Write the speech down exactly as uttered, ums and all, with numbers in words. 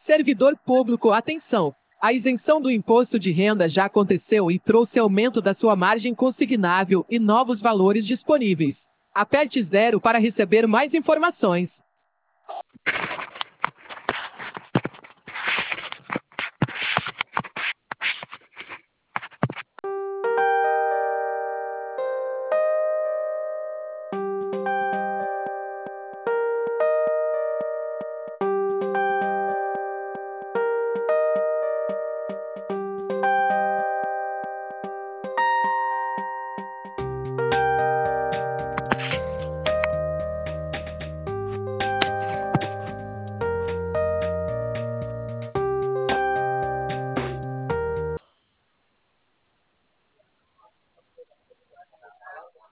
Servidor público, atenção! A isenção do imposto de renda já aconteceu e trouxe aumento da sua margem consignável e novos valores disponíveis. Aperte zero para receber mais informações.